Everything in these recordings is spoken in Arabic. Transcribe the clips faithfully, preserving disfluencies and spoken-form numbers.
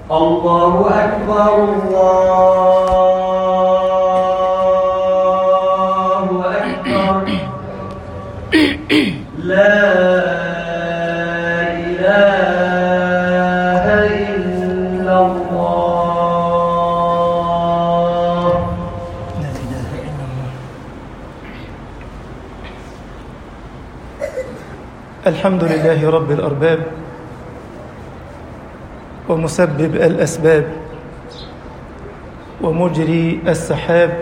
الله أكبر الله أكبر لا إله إلا الله لا إله إلا الله. الحمد لله رب الأرباب ومسبب الأسباب ومجري السحاب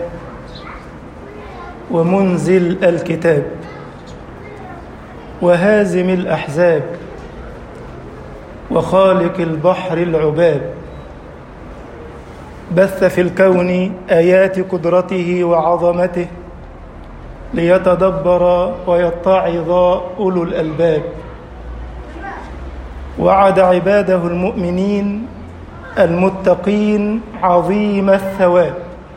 ومنزل الكتاب وهازم الأحزاب وخالق البحر العباب، بث في الكون آيات قدرته وعظمته ليتدبر ويتعظ أولو الألباب، وعد عباده المؤمنين المتقين عظيم الثواب،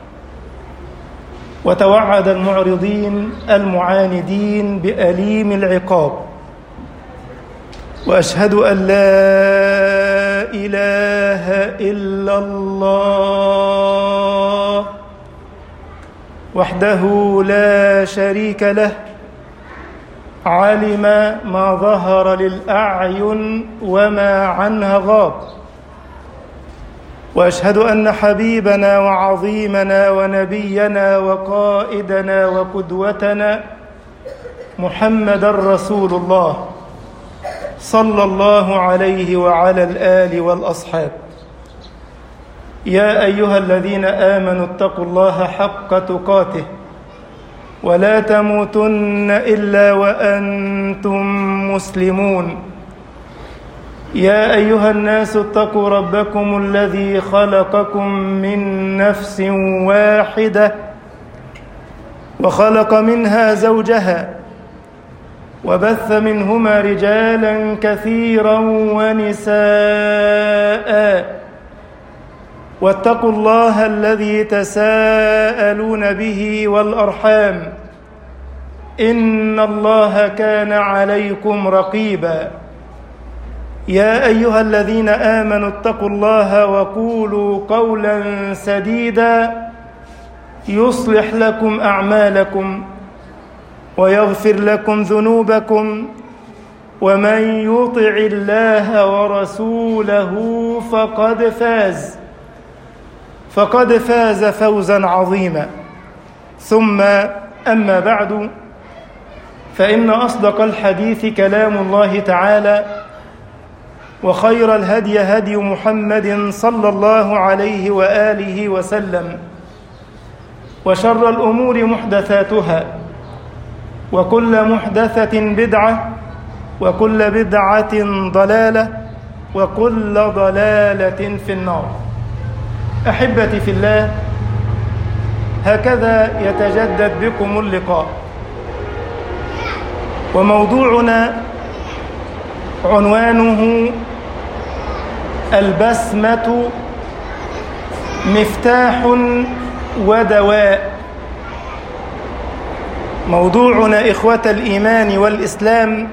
وتوعد المعرضين المعاندين بأليم العقاب. وأشهد أن لا إله إلا الله وحده لا شريك له، علم ما ظهر للأعين وما عنها غاب. وأشهد أن حبيبنا وعظيمنا ونبينا وقائدنا وقدوتنا محمد رسول الله صلى الله عليه وعلى الآل والأصحاب. يا أيها الذين آمنوا اتقوا الله حق تقاته ولا تموتن إلا وأنتم مسلمون. يا أيها الناس اتقوا ربكم الذي خلقكم من نفس واحدة وخلق منها زوجها وبث منهما رجالا كثيرا ونساء، واتقوا الله الذي تساءلون به والأرحام إن الله كان عليكم رقيبا. يا أيها الذين آمنوا اتقوا الله وقولوا قولا سديدا يصلح لكم أعمالكم ويغفر لكم ذنوبكم، ومن يطع الله ورسوله فقد فاز فقد فاز فوزا عظيما. ثم أما بعد، فإن أصدق الحديث كلام الله تعالى، وخير الهدي هدي محمد صلى الله عليه وآله وسلم، وشر الأمور محدثاتها، وكل محدثة بدعة، وكل بدعة ضلالة، وكل ضلالة في النار. أحبتي في الله، هكذا يتجدد بكم اللقاء، وموضوعنا عنوانه البسمة مفتاح ودواء. موضوعنا إخوة الإيمان والإسلام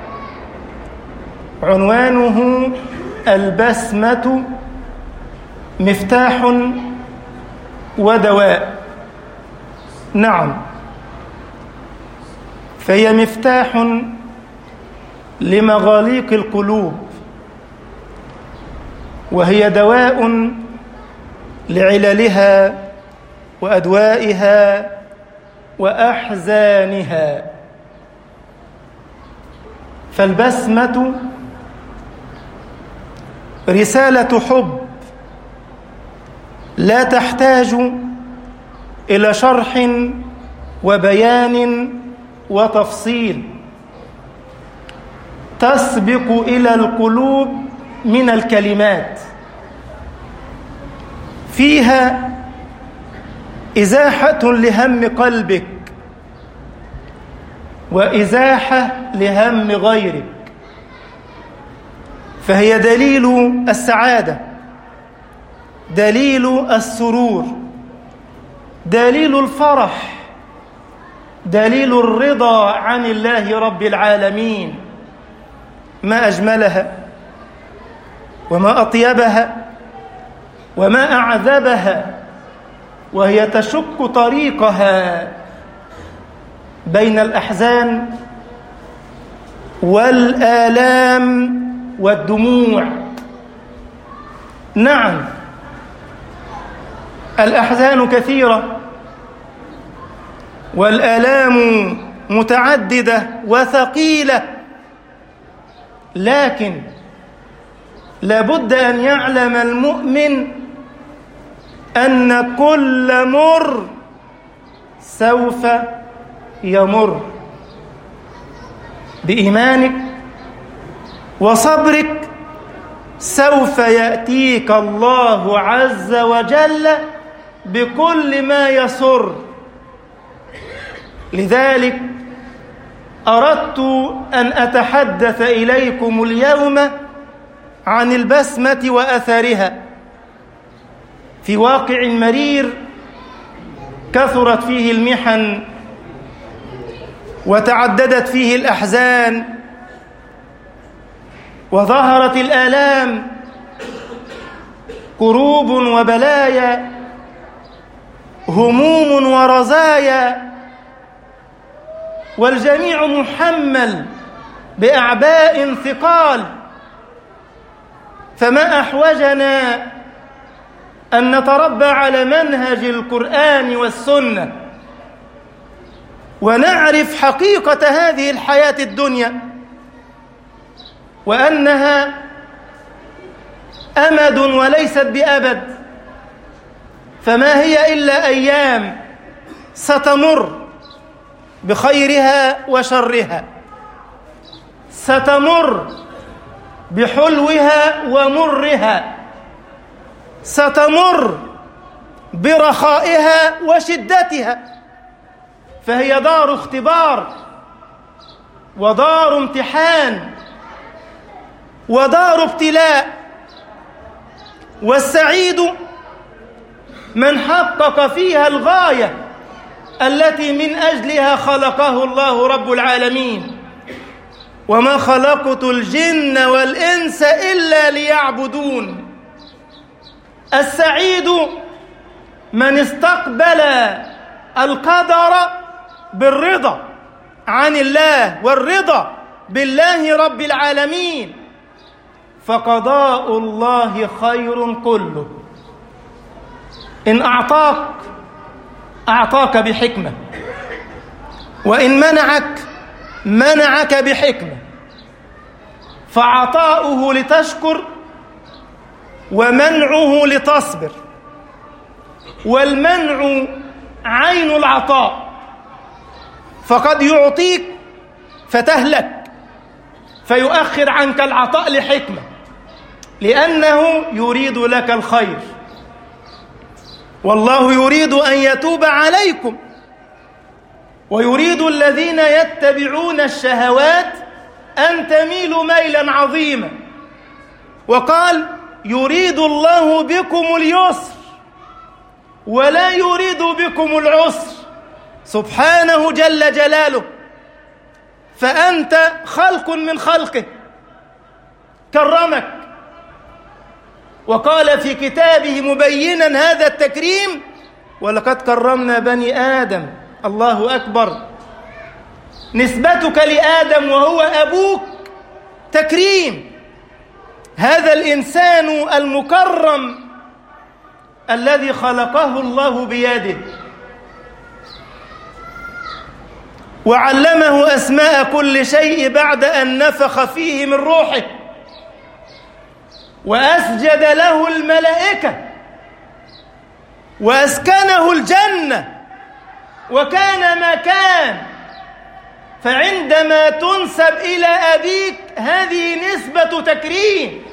عنوانه البسمة مفتاح ودواء. نعم، فهي مفتاح لمغاليق القلوب، وهي دواء لعللها وأدوائها وأحزانها. فالبسمة رسالة حب لا تحتاج إلى شرح وبيان وتفصيل، تسبق إلى القلوب من الكلمات، فيها إزاحة لهم قلبك وإزاحة لهم غيرك، فهي دليل السعادة، دليل السرور، دليل الفرح، دليل الرضا عن الله رب العالمين. ما أجملها وما أطيبها وما أعذبها وهي تشق طريقها بين الأحزان والآلام والدموع. نعم، الأحزان كثيرة والآلام متعددة وثقيلة، لكن لابد أن يعلم المؤمن أن كل مر سوف يمر. بإيمانك وصبرك سوف يأتيك الله عز وجل بكل ما يسر. لذلك أردت أن أتحدث إليكم اليوم عن البسمة وأثرها في واقع مرير كثرت فيه المحن وتعددت فيه الأحزان وظهرت الآلام، كروب وبلايا، هموم ورزايا، والجميع محمل بأعباء ثقال. فما أحوجنا أن نتربى على منهج القرآن والسنة ونعرف حقيقة هذه الحياة الدنيا، وأنها أمد وليست بأبد، فما هي إلا أيام ستمر بخيرها وشرها، ستمر بحلوها ومرها، ستمر برخائها وشدتها، فهي دار اختبار ودار امتحان ودار ابتلاء. والسعيد من حقق فيها الغاية التي من أجلها خلقه الله رب العالمين: وما خلقت الجن والإنس إلا ليعبدون. السعيد من استقبل القدر بالرضا عن الله والرضا بالله رب العالمين، فقضاء الله خير كله. إن أعطاك أعطاك بحكمة، وإن منعك منعك بحكمة، فعطاؤه لتشكر ومنعه لتصبر، والمنع عين العطاء، فقد يعطيك فتهلك فيؤخر عنك العطاء لحكمة، لأنه يريد لك الخير، والله يريد أن يتوب عليكم، ويريد الذين يتبعون الشهوات أن تميلوا ميلا عظيما. وقال: يريد الله بكم اليسر ولا يريد بكم العسر، سبحانه جل جلاله. فأنت خلق من خلقه كرمك، وقال في كتابه مبينا هذا التكريم: ولقد كرمنا بني آدم. الله أكبر. نسبتك لآدم وهو أبوك تكريم. هذا الإنسان المكرم الذي خلقه الله بيده وعلمه أسماء كل شيء بعد أن نفخ فيه من روحه، وأسجد له الملائكة، وأسكنه الجنة، وكان ما كان. فعندما تنسب إلى أبيك هذه نسبة تكريم،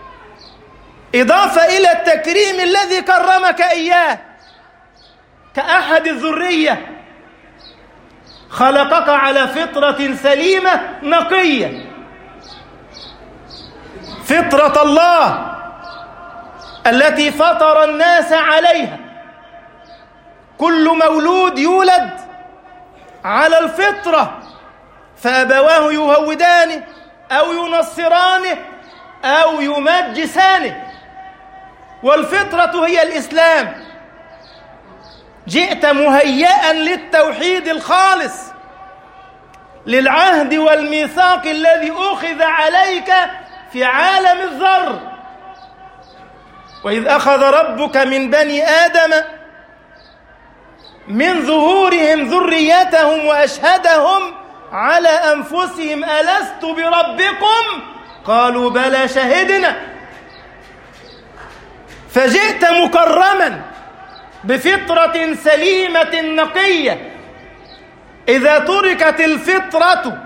إضافة إلى التكريم الذي كرمك إياه، كأحد الذرية خلقك على فطرة سليمة نقية، فطرة الله التي فطر الناس عليها. كل مولود يولد على الفطرة، فأبواه يهودانه أو ينصرانه أو يمجسانه، والفطرة هي الإسلام. جئت مهيئا للتوحيد الخالص، للعهد والميثاق الذي أخذ عليك في عالم الذر. وإذ أخذ ربك من بني آدم من ظهورهم ذريتهم وأشهدهم على أنفسهم ألست بربكم قالوا بلى شهدنا. فجئت مكرما بفطرة سليمة نقية. إذا تركت الفطرة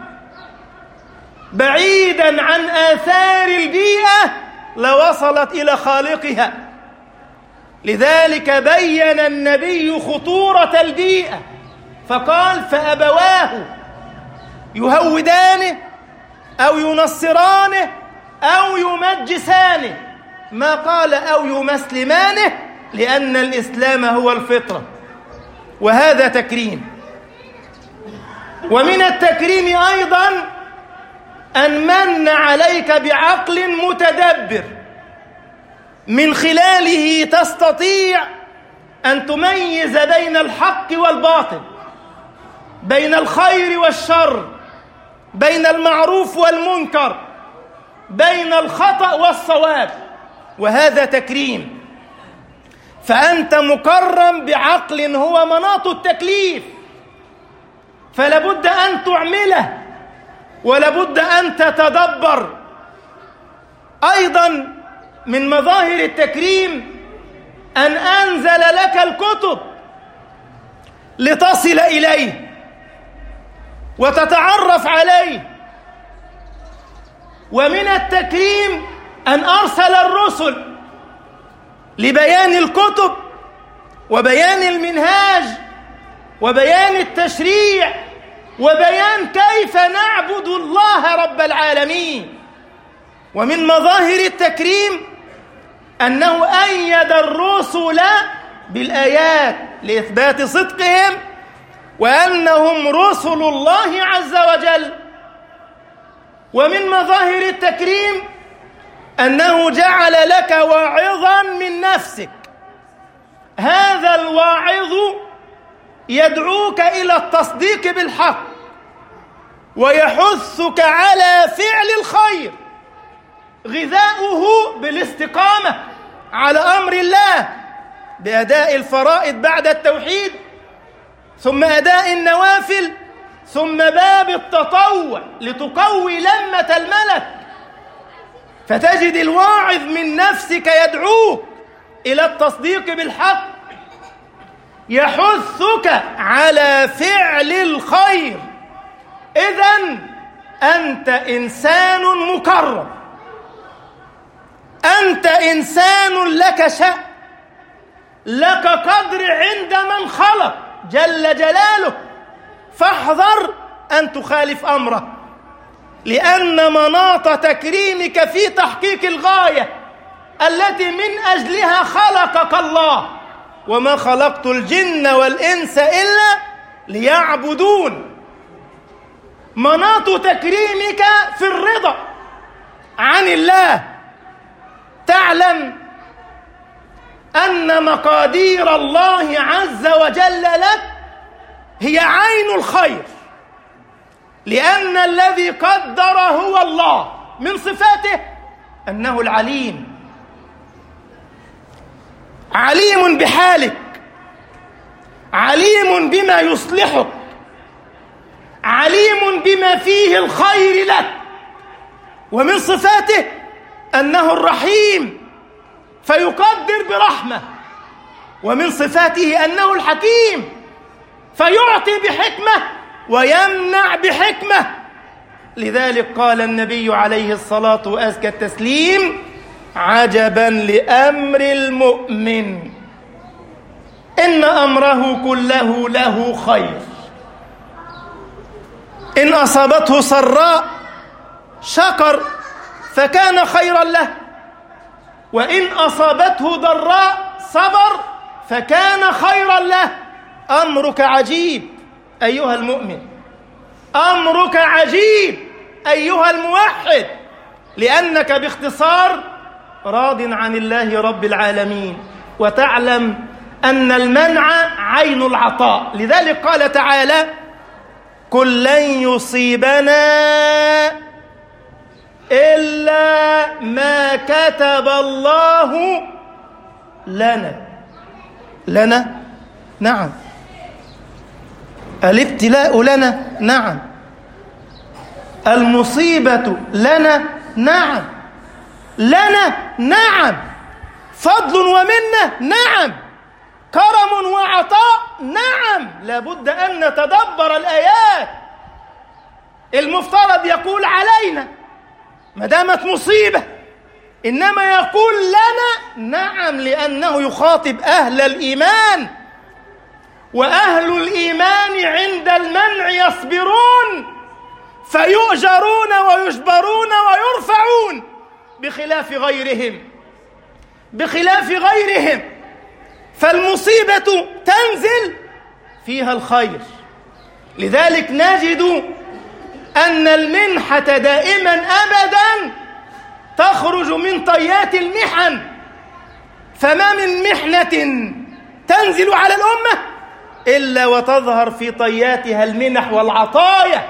بعيدا عن آثار البيئة لوصلت إلى خالقها. لذلك بين النبي خطورة البيئة فقال فأبواه يهودانه أو ينصرانه أو يمجسانه، ما قال أو يمسلمانه، لأن الإسلام هو الفطرة، وهذا تكريم. ومن التكريم أيضا أن من عليك بعقل متدبر من خلاله تستطيع أن تميز بين الحق والباطل، بين الخير والشر، بين المعروف والمنكر، بين الخطأ والصواب، وهذا تكريم. فأنت مكرم بعقل هو مناط التكليف، فلابد أن تعمله ولابد أن تتدبر. أيضا من مظاهر التكريم أن أنزل لك الكتب لتصل إليه وتتعرف عليه. ومن التكريم أن أرسل الرسل لبيان الكتب وبيان المنهاج وبيان التشريع وبيان كيف نعبد الله رب العالمين. ومن مظاهر التكريم أنه أيد الرسل بالآيات لإثبات صدقهم وأنهم رسل الله عز وجل. ومن مظاهر التكريم أنه جعل لك واعظا من نفسك. هذا الواعظ يدعوك إلى التصديق بالحق ويحثك على فعل الخير، غذاؤه بالاستقامة على أمر الله بأداء الفرائض بعد التوحيد، ثم أداء النوافل، ثم باب التطوع لتقوي لمة الملك. فتجد الواعظ من نفسك يدعوك إلى التصديق بالحق، يحثك على فعل الخير. إذن أنت إنسان مكرم، أنت إنسان لك شأن، لك قدر عند من خلق جل جلاله، فاحذر أن تخالف أمره، لأن مناط تكريمك في تحقيق الغاية التي من أجلها خلقك الله. وما خلقت الجن والإنس إلا ليعبدون. مناط تكريمك في الرضا عن الله. تعلم أن مقادير الله عز وجل لك هي عين الخير، لأن الذي قدر هو الله. من صفاته أنه العليم، عليم بحالك، عليم بما يصلحك، عليم بما فيه الخير لك. ومن صفاته أنه الرحيم فيقدر برحمة. ومن صفاته أنه الحكيم فيعطي بحكمة ويمنع بحكمة. لذلك قال النبي عليه الصلاة وأزكى التسليم: عجبا لأمر المؤمن إن أمره كله له خير، إن أصابته سراء شكر فكان خيرا له، وإن أصابته ضراء صبر فكان خيرا له. أمرك عجيب أيها المؤمن، أمرك عجيب أيها الموحد، لأنك باختصار راض عن الله رب العالمين، وتعلم أن المنع عين العطاء. لذلك قال تعالى: قل لن يصيبنا إلا ما كتب الله لنا. لنا؟ نعم. الابتلاء لنا؟ نعم. المصيبة لنا؟ نعم. لنا؟ نعم. فضل ومنة؟ نعم. كرم وعطاء؟ نعم. لابد أن نتدبر الآيات. المفترض يقول علينا ما دامت مصيبة، إنما يقول لنا نعم، لأنه يخاطب أهل الإيمان، وأهل الإيمان عند المنع يصبرون فيؤجرون ويجبرون ويرفعون، بخلاف غيرهم بخلاف غيرهم فالمصيبة تنزل فيها الخير. لذلك نجد أن المنحة دائما أبدا تخرج من طيات المحن، فما من محنة تنزل على الأمة إلا وتظهر في طياتها المنح والعطايا.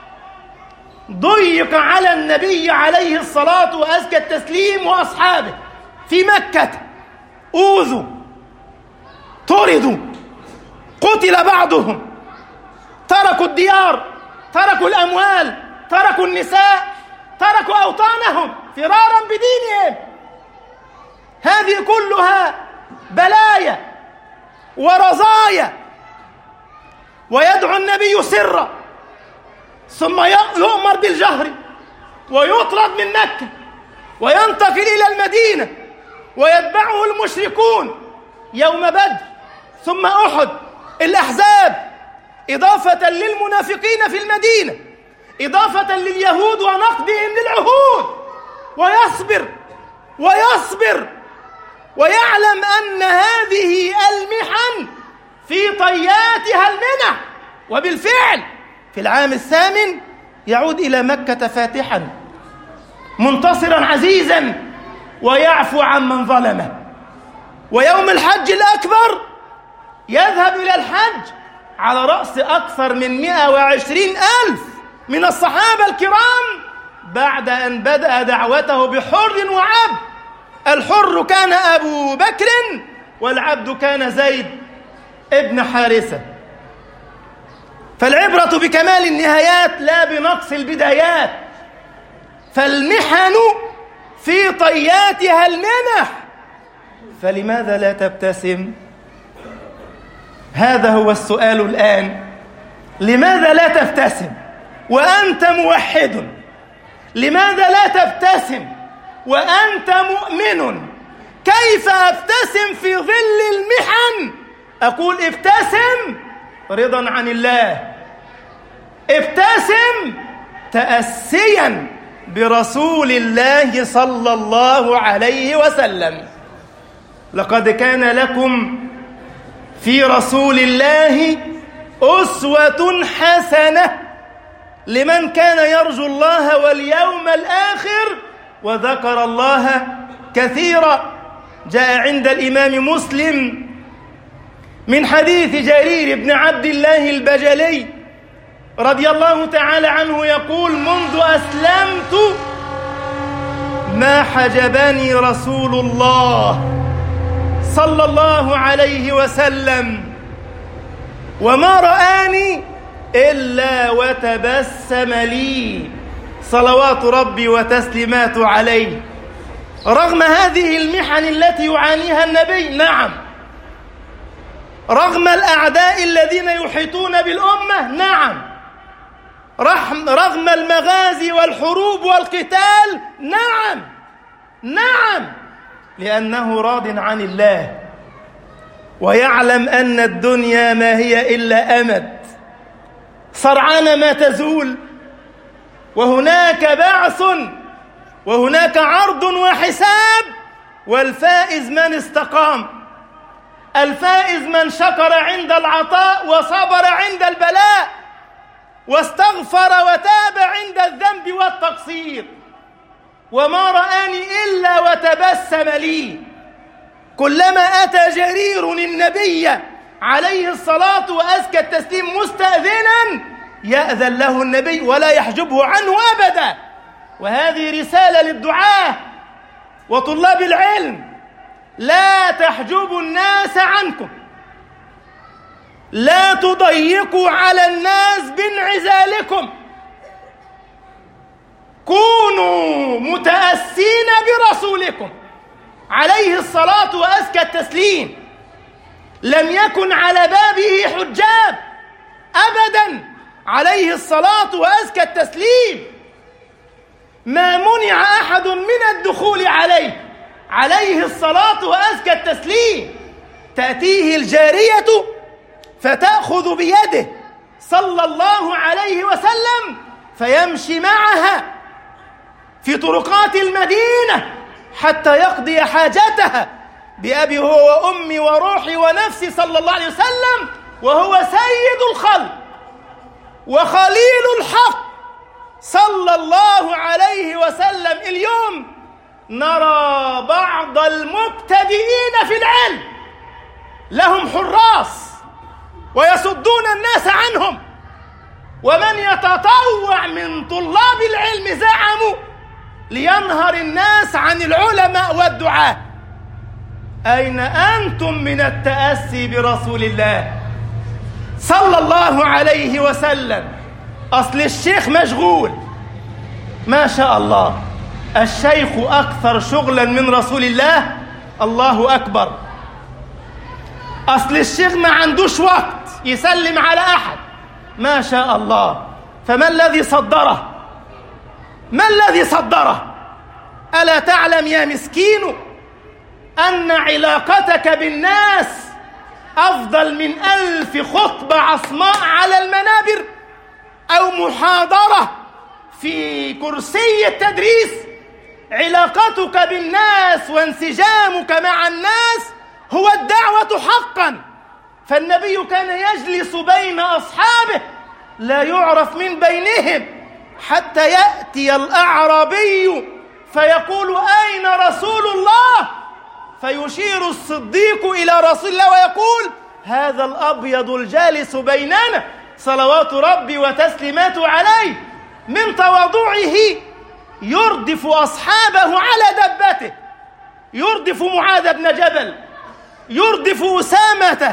ضيق على النبي عليه الصلاة وأزكى التسليم وأصحابه في مكة، أوذوا، طردوا، قتل بعضهم، تركوا الديار، تركوا الأموال، تركوا النساء، تركوا أوطانهم فرارا بدينهم. هذه كلها بلايا ورزايا. ويدعو النبي سرا، ثم يؤمر بالجهر، ويطرد من مكة، وينتقل إلى المدينة، ويتبعه المشركون يوم بدر، ثم أحد، الأحزاب، إضافة للمنافقين في المدينة، إضافة لليهود ونقدهم للعهود. ويصبر ويصبر ويعلم أن هذه المحن في طياتها المنح. وبالفعل في العام الثامن يعود إلى مكة فاتحا منتصرا عزيزا، ويعفو عن من ظلمه. ويوم الحج الأكبر يذهب إلى الحج على رأس أكثر من مئة وعشرين ألف من الصحابة الكرام، بعد أن بدأ دعوته بحر وعبد. الحر كان أبو بكر، والعبد كان زيد ابن حارثة. فالعبرة بكمال النهايات لا بنقص البدايات. فالمحن في طياتها المنح، فلماذا لا تبتسم؟ هذا هو السؤال الآن. لماذا لا تبتسم وأنت موحد؟ لماذا لا تبتسم وأنت مؤمن؟ كيف أبتسم في ظل المحن؟ أقول ابتسم رضا عن الله، ابتسم تأسيا برسول الله صلى الله عليه وسلم. لقد كان لكم في رسول الله أسوة حسنة لمن كان يرجو الله واليوم الآخر وذكر الله كثيرا. جاء عند الإمام مسلم من حديث جرير بن عبد الله البجلي رضي الله تعالى عنه يقول: منذ أسلمت ما حجبني رسول الله صلى الله عليه وسلم، وما رآني إلا وتبسم لي صلوات ربي وتسليماته عليه. رغم هذه المحن التي يعانيها النبي، نعم، رغم الأعداء الذين يحيطون بالأمة، نعم، رغم المغازي والحروب والقتال، نعم نعم، لأنه راض عن الله، ويعلم أن الدنيا ما هي إلا أمد، سرعان ما تزول، وهناك بعث، وهناك عرض وحساب. والفائز من استقام، الفائز من شكر عند العطاء وصبر عند البلاء واستغفر وتاب عند الذنب والتقصير. وما رآني إلا وتبسم لي. كلما أتى جرير النبي عليه الصلاة وأزكى التسليم مستأذنا يأذن له النبي ولا يحجبه عنه أبدا. وهذه رسالة للدعاة وطلاب العلم: لا تحجبوا الناس عنكم، لا تضيقوا على الناس بانعزالكم، كونوا متأسين برسولكم عليه الصلاة وأزكى التسليم. لم يكن على بابه حجاب أبدا عليه الصلاة وأزكى التسليم. ما منع أحد من الدخول عليه عليه الصلاة وأزكى التسليم. تأتيه الجارية فتأخذ بيده صلى الله عليه وسلم فيمشي معها في طرقات المدينة حتى يقضي حاجتها بأبي هو وأمي وروحي ونفسي صلى الله عليه وسلم، وهو سيد الخلق وخليل الحق صلى الله عليه وسلم. اليوم نرى بعض المبتدئين في العلم لهم حراس ويصدون الناس عنهم، ومن يتطوع من طلاب العلم زعموا لينهر الناس عن العلماء والدعاة. أين أنتم من التأسي برسول الله صلى الله عليه وسلم؟ أصل الشيخ مشغول، ما شاء الله، الشيخ أكثر شغلا من رسول الله، الله أكبر. أصل الشيخ ما عندوش وقت يسلم على أحد، ما شاء الله. فما الذي صدره؟ ما الذي صدره؟ ألا تعلم يا مسكين أن علاقتك بالناس أفضل من ألف خطبة عصماء على المنابر أو محاضرة في كرسي التدريس؟ علاقتك بالناس وانسجامك مع الناس هو الدعوة حقا. فالنبي كان يجلس بين أصحابه لا يعرف من بينهم حتى يأتي الأعرابي فيقول: أين رسول الله؟ فيشير الصديق إلى رسول الله ويقول: هذا الأبيض الجالس بيننا صلوات ربي وتسليماته عليه. من تواضعه يردف أصحابه على دبته، يردف معاذ بن جبل، يردف أسامة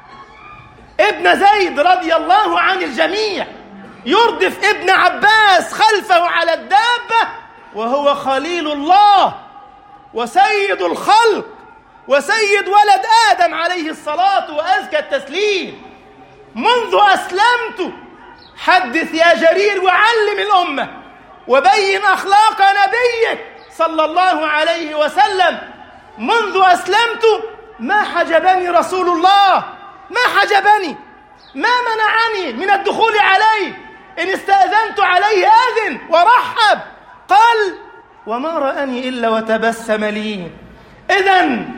ابن زيد رضي الله عن الجميع، يردف ابن عباس خلفه على الدابة، وهو خليل الله وسيد الخلق وسيد ولد آدم عليه الصلاة وأزكى التسليم. منذ أسلمت حدث يا جرير وعلم الأمة وبين أخلاق نبيك صلى الله عليه وسلم. منذ أسلمت ما حجبني رسول الله، ما حجبني، ما منعني من الدخول عليه. إن استأذنت عليه أذن ورحب. قال: وما رآني إلا وتبسم لي. إذن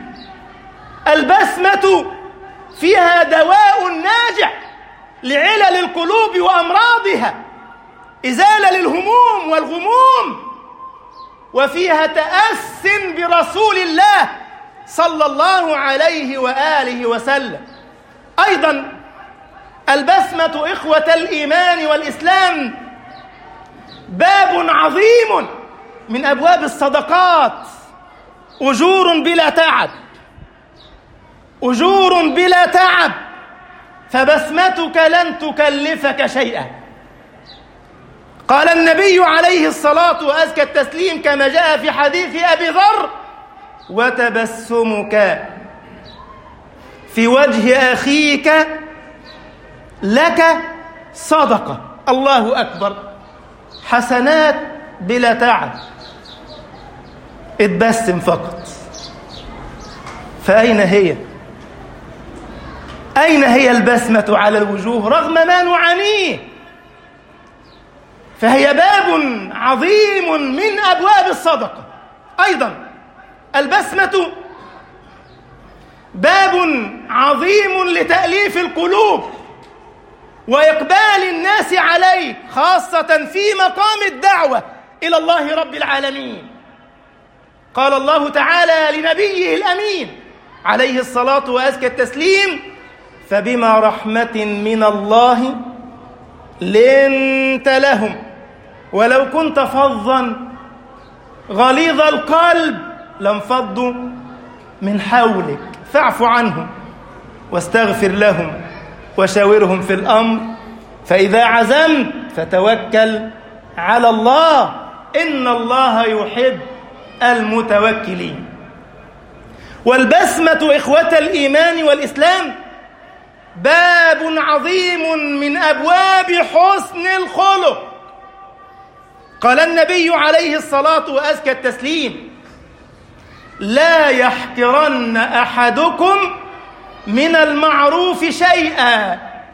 البسمة فيها دواء ناجع لعلل القلوب وأمراضها، إزالة للهموم والغموم، وفيها تأس برسول الله صلى الله عليه وآله وسلم. أيضا البسمة إخوة الإيمان والإسلام باب عظيم من أبواب الصدقات، أجور بلا تعب، أجور بلا تعب، فبسمتك لن تكلفك شيئا. قال النبي عليه الصلاة وأزكى التسليم كما جاء في حديث أبي ذر: وتبسمك في وجه أخيك لك صدقة. الله أكبر، حسنات بلا تعب، اتبسم فقط. فأين هي؟ أين هي البسمة على الوجوه رغم ما نعانيه؟ فهي باب عظيم من أبواب الصدقة. أيضا البسمة باب عظيم لتأليف القلوب وإقبال الناس عليك، خاصة في مقام الدعوة إلى الله رب العالمين. قال الله تعالى لنبيه الأمين عليه الصلاة وأزكى التسليم: فبما رحمة من الله لنت لهم ولو كنت فظا غليظ القلب لانفضوا من حولك فاعف عنهم واستغفر لهم وشاورهم في الأمر فإذا عزمت فتوكل على الله إن الله يحب المتوكلين. والبسمة إخوة الإيمان والإسلام باب عظيم من أبواب حسن الخلق. قال النبي عليه الصلاة وأزكى التسليم: لا يحقرن أحدكم من المعروف شيئا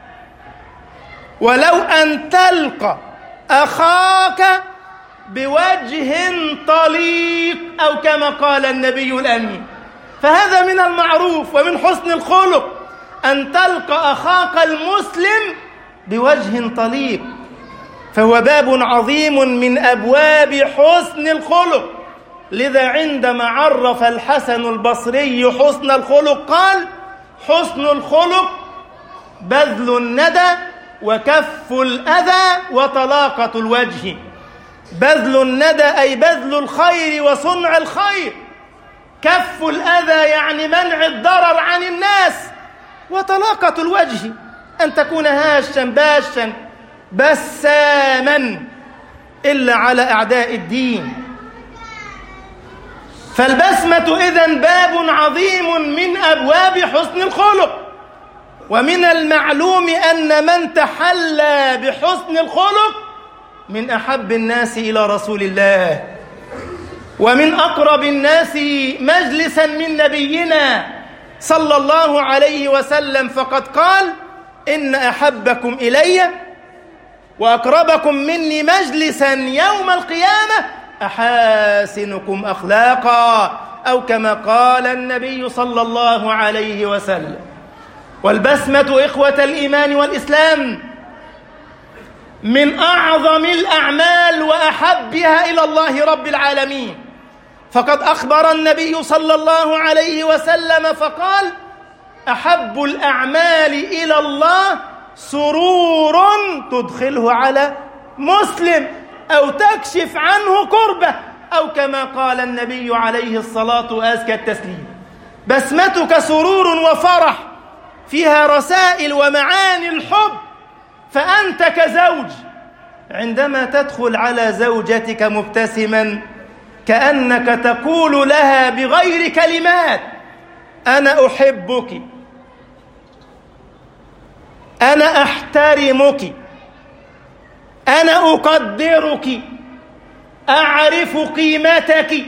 ولو أن تلقى أخاك بوجه طليق، أو كما قال النبي الأمين. فهذا من المعروف ومن حسن الخلق أن تلقى أخاك المسلم بوجه طليق، فهو باب عظيم من أبواب حسن الخلق. لذا عندما عرف الحسن البصري حسن الخلق قال: حسن الخلق بذل الندى وكف الأذى وطلاقة الوجه. بذل الندى أي بذل الخير وصنع الخير، كف الأذى يعني منع الضرر عن الناس، وطلاقة الوجه أن تكون هاشا باشا بساما إلا على أعداء الدين. فالبسمة إذن باب عظيم من أبواب حسن الخلق. ومن المعلوم أن من تحلى بحسن الخلق من أحب الناس إلى رسول الله، ومن أقرب الناس مجلسا من نبينا صلى الله عليه وسلم، فقد قال: إن أحبكم إلي وأقربكم مني مجلسا يوم القيامة أحاسنكم أخلاقا، أو كما قال النبي صلى الله عليه وسلم. والبسمة إخوة الإيمان والإسلام من أعظم الأعمال وأحبها إلى الله رب العالمين، فقد أخبر النبي صلى الله عليه وسلم فقال: أحب الأعمال إلى الله سرور تدخله على مسلم أو تكشف عنه كربة، أو كما قال النبي عليه الصلاة وأزكى التسليم. بسمتك سرور وفرح فيها رسائل ومعاني الحب، فأنت كزوج عندما تدخل على زوجتك مبتسما كأنك تقول لها بغير كلمات: أنا أحبك، أنا أحترمك، أنا أقدرك، أعرف قيمتك.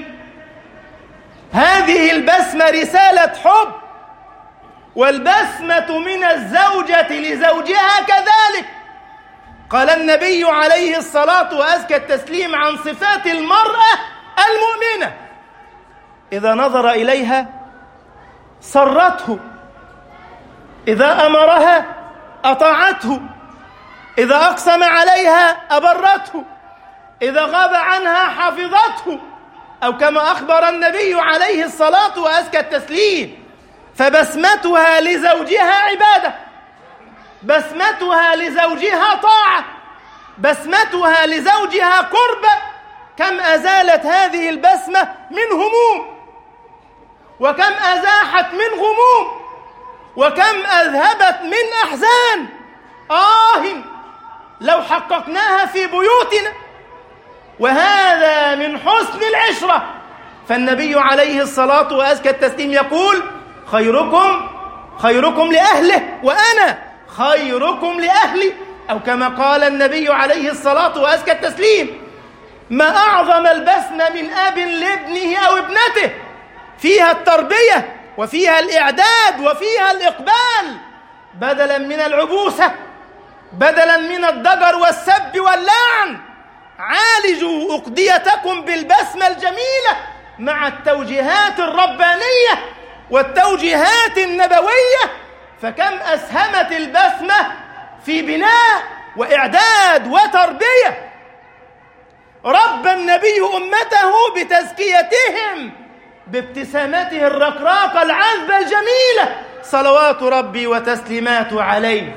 هذه البسمة رسالة حب، والبسمة من الزوجة لزوجها كذلك. قال النبي عليه الصلاة وأزكى التسليم عن صفات المرأة المؤمنة: إذا نظر إليها سرته، إذا أمرها أطاعته، إذا أقسم عليها أبرته، إذا غاب عنها حفظته، أو كما أخبر النبي عليه الصلاة وأزكى التسليم. فبسمتها لزوجها عبادة، بسمتها لزوجها طاعة، بسمتها لزوجها قربة. كم أزالت هذه البسمة من هموم، وكم أزاحت من غموم، وكم أذهبت من أحزان. آه لو حققناها في بيوتنا. وهذا من حسن العشرة. فالنبي عليه الصلاة وأزكى التسليم يقول: خيركم خيركم لأهله وأنا خيركم لأهلي، أو كما قال النبي عليه الصلاة وأزكى التسليم. ما أعظم البسمة من أب لابنه أو ابنته، فيها التربية وفيها الإعداد وفيها الإقبال، بدلا من العبوسة، بدلا من الضجر والسب واللعن. عالجوا أقضيتكم بالبسمة الجميلة مع التوجيهات الربانية والتوجيهات النبوية. فكم أسهمت البسمة في بناء وإعداد وتربية. ربى النبي أمته بتزكيتهم بابتسامته الرقراقة العذبة الجميلة صلوات ربي وتسليماته عليه.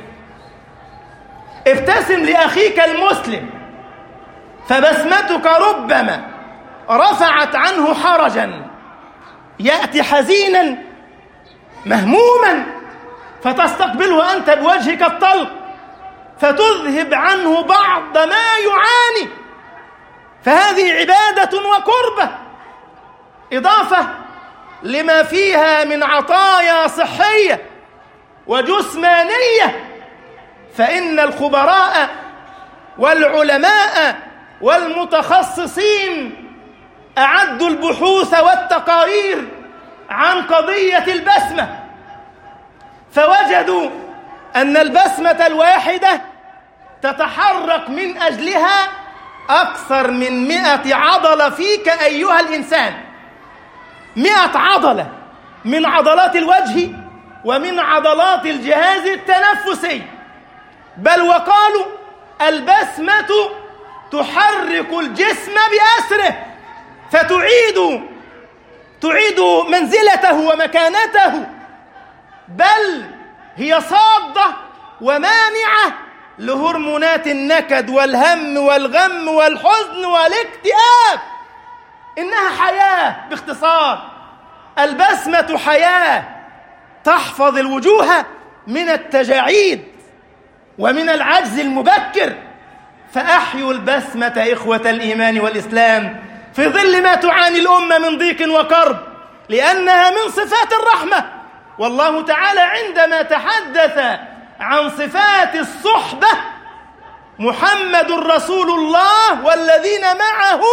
ابتسم لأخيك المسلم، فبسمتك ربما رفعت عنه حرجا، يأتي حزينا مهموما فتستقبله أنت بوجهك الطلق فتذهب عنه بعض ما يعاني، فهذه عبادة وقربة، إضافة لما فيها من عطايا صحية وجسمانية. فإن الخبراء والعلماء والمتخصصين أعدوا البحوث والتقارير عن قضية البسمة، فوجدوا أن البسمة الواحدة تتحرك من أجلها أكثر من مئة عضلة فيك أيها الإنسان، مئة عضلة من عضلات الوجه ومن عضلات الجهاز التنفسي. بل وقالوا البسمة تحرك الجسم بأسره، فتعيد تعيد منزلته ومكانته، بل هي صادة ومانعة لهرمونات النكد والهم والغم والحزن والاكتئاب. إنها حياة، باختصار البسمة حياة تحفظ الوجوه من التجاعيد ومن العجز المبكر. فأحيوا البسمة إخوة الإيمان والإسلام في ظل ما تعاني الأمة من ضيق وكرب، لأنها من صفات الرحمة. والله تعالى عندما تحدث عن صفات الصحبة، محمد رسول الله والذين معه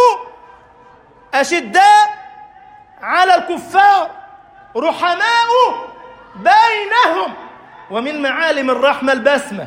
أشداء على الكفار رحماء بينهم. ومن معالم الرحمة البسمة.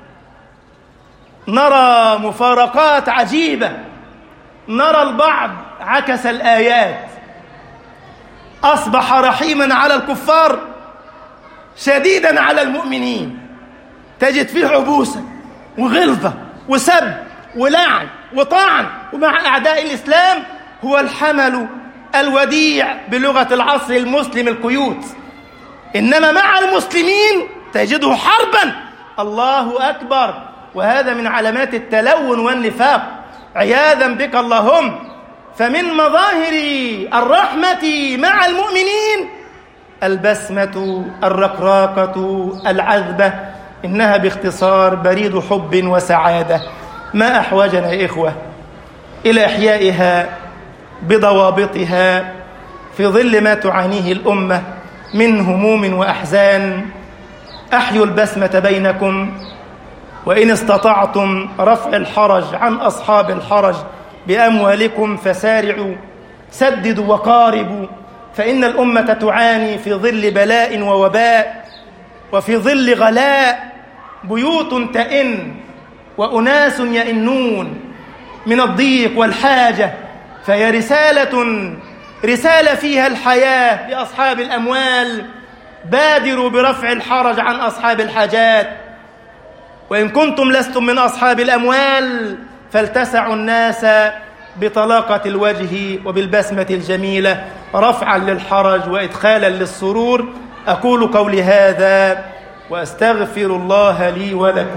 نرى مفارقات عجيبة، نرى البعض عكس الآيات، أصبح رحيما على الكفار شديدا على المؤمنين، تجد فيه عبوسة وغلظة وسب ولعن وطعن، ومع أعداء الإسلام هو الحمل الوديع بلغة العصر المسلم الكيوت. إنما مع المسلمين تجده حربا. الله أكبر. وهذا من علامات التلون والنفاق، عياذا بك اللهم. فمن مظاهر الرحمة مع المؤمنين البسمة الرقراقة العذبة، إنها باختصار بريد حب وسعادة. ما أحوجنا يا إخوة إلى إحيائها بضوابطها في ظل ما تعانيه الأمة من هموم وأحزان. أحيوا البسمة بينكم، وإن استطعتم رفع الحرج عن أصحاب الحرج بأموالكم فسارعوا، سددوا وقاربوا، فإن الأمة تعاني في ظل بلاء ووباء، وفي ظل غلاء، بيوت تئن وأناس يئنون من الضيق والحاجة. فهي رسالة رسالة فيها الحياة لأصحاب الأموال. بادروا برفع الحرج عن أصحاب الحاجات، وإن كنتم لستم من أصحاب الأموال فلتسعوا الناس بطلاقة الوجه وبالبسمة الجميلة رفعا للحرج وإدخالا للسرور. أقول قولي هذا وأستغفر الله لي ولكم.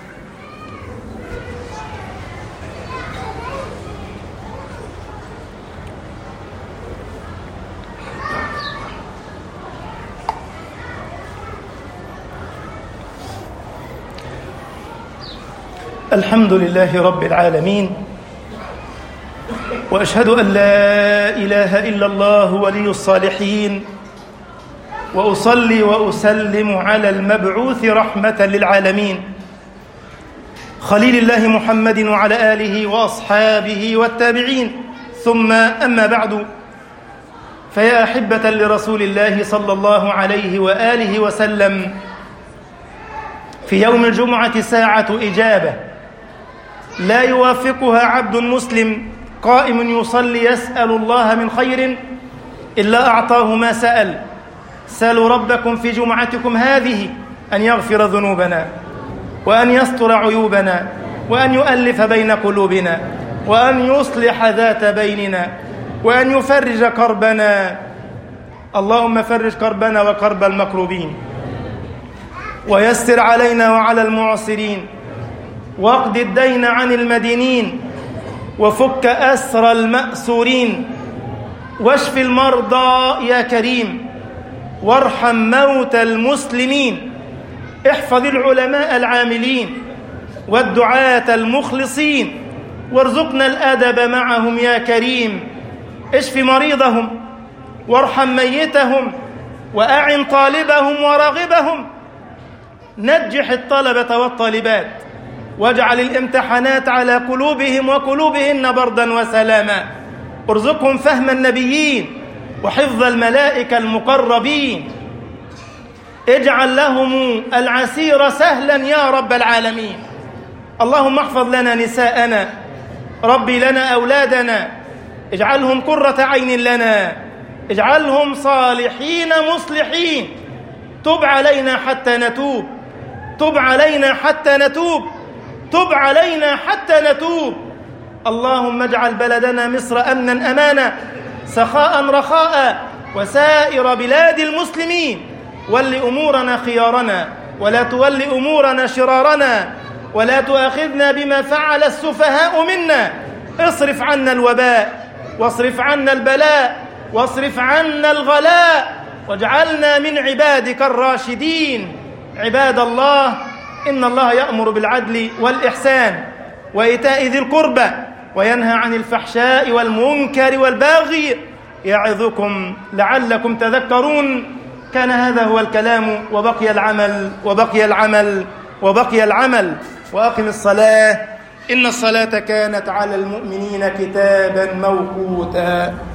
الحمد لله رب العالمين، وأشهد أن لا إله إلا الله ولي الصالحين، وأصلي وأسلم على المبعوث رحمة للعالمين خليل الله محمد وعلى آله وأصحابه والتابعين. ثم أما بعد، فيا أحبة لرسول الله صلى الله عليه وآله وسلم، في يوم الجمعة ساعة إجابة لا يوافقها عبد مسلم قائم يصلي يسأل الله من خير إلا أعطاه ما سأل. سألوا ربكم في جمعتكم هذه أن يغفر ذنوبنا، وأن يستر عيوبنا، وأن يؤلف بين قلوبنا، وأن يصلح ذات بيننا وأن يفرج كربنا. اللهم فرج كربنا وكرب المكروبين، ويسر علينا وعلى المعسرين، واقض الدين عن المدينين، وفك أسر المأسورين، واشف المرضى يا كريم، وارحم موتى المسلمين، احفظ العلماء العاملين والدعاة المخلصين، وارزقنا الأدب معهم يا كريم. اشف مريضهم وارحم ميتهم وأعن طالبهم وراغبهم. نجح الطلبة والطالبات، واجعل الامتحانات على قلوبهم وقلوبهن بردا وسلاما. ارزقهم فهم النبيين وحفظ الملائكة المقربين. اجعل لهم العسير سهلا يا رب العالمين. اللهم احفظ لنا نساءنا، ربي لنا أولادنا، اجعلهم قرة عين لنا، اجعلهم صالحين مصلحين. تب علينا حتى نتوب، تب علينا حتى نتوب، تب علينا حتى نتوب. اللهم اجعل بلدنا مصر أمنا أمانا، سخاء رخاء، وسائر بلاد المسلمين. ول أمورنا خيارنا، ولا تول أمورنا شرارنا، ولا تؤاخذنا بما فعل السفهاء منا. اصرف عنا الوباء، واصرف عنا البلاء، واصرف عنا الغلاء، واجعلنا من عبادك الراشدين. عباد الله، إن الله يأمر بالعدل والإحسان وإيتاء ذي القربى، وينهى عن الفحشاء والمنكر والبغي، يعظكم لعلكم تذكرون. كان هذا هو الكلام، وبقي العمل وبقي العمل وبقي العمل. وأقم الصلاة، إن الصلاة كانت على المؤمنين كتابا موقوتا.